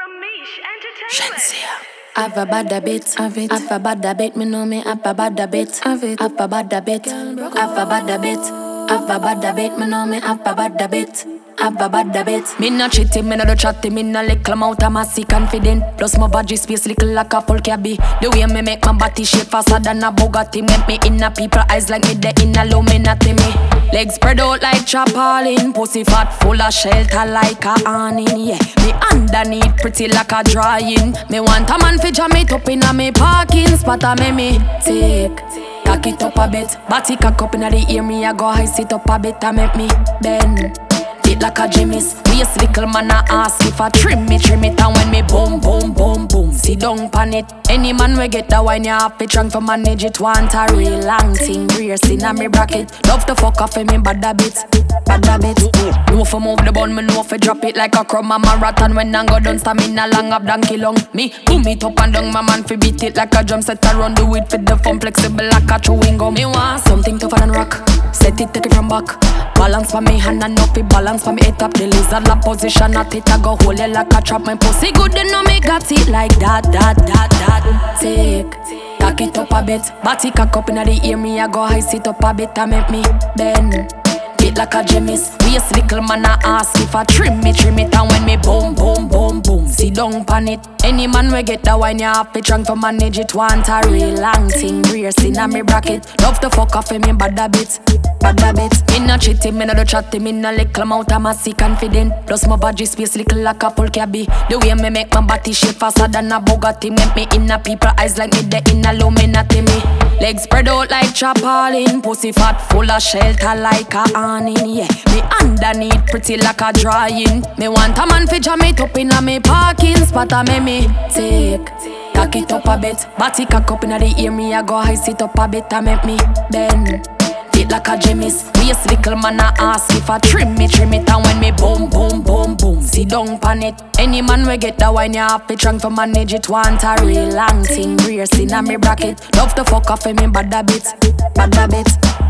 Have a bad habit, have it. Have a bad habit, me know me have a bad habit, have it. Have a bad habit, have a bad habit, have a bad habit, me know me have a bad habit. Have a bad habit. Me no cheating, me no do chatting, me no little amount of massy confident. Plus my body space little like a full cabby. The way me make my body shape faster than a Bugatti. Make me in a people eyes like me the in a Illuminati me. Legs spread out like chapalin. Pussy fat full of shelter like a awning. Yeah, me underneath pretty like a drying. Me want a man fi jam it up in a me parking spot. A me take. Cock it up a bit. Body cock up inna the ear. Me a go high sit up a bit. A make me bend. Fit like a Jimmy's. Waist little man a ask if I trim it. And when me boom, boom, boom, boom, sit down pan it. Any man we get that wine, you have to trunk to manage it. Want a real long thing, rear sin a me bracket. Love to fuck off in me bad habits, bad habits. Know for move the bun, me know for drop it like a crumb a marathon. When I go down, stamina long up donkey long. Me boom it up and down, my man fi beat it like a drum set. I run do it for the fun, flexible like a chewing gum. Me want something tougher than rock. Set it, take it from back. Balance for me hand and no fi balance for me head up. The lizard la position at it, I go hold it like a trap. My pussy good, then no me got it like that. Take, cock it up a bit. Body cock up inna the ear, me I go high sit up a bit. I make me bend. Fit like a Jimmy's. Waist little man a ask if I trim it. And when me boom, boom, boom, boom, sit down pan it. Any man we get that wine, you have to trunk to manage it. Want a real long thing, rear sin a me bracket. Love to fuck off in me bad habits, bad habits. Me no cheating, me no do chatting, me no little amount of massy confident. Plus my body space little like a full cabby. The way me make my body shape faster than a Bugatti. Make me in a people eyes like me the in a Illuminati me. Legs spread out like chapalin. Pussy fat full of shelter like a awning. Yeah, me underneath pretty like a drying. Me want a man fi jam it up in a me parking spot. A me take, cock it up a bit. Body cock up inna the ear, me a go high sit up a bit. A make me bend. Fit like a Jimmy's. Waist little man a ask if I trim it. And when me boom, boom, boom, boom, sit down pan it. Any man we get that wine, you have to trunk to manage it. Want a real long thing, rear sin a me bracket. Love to fuck off in me bad habits, bad habits.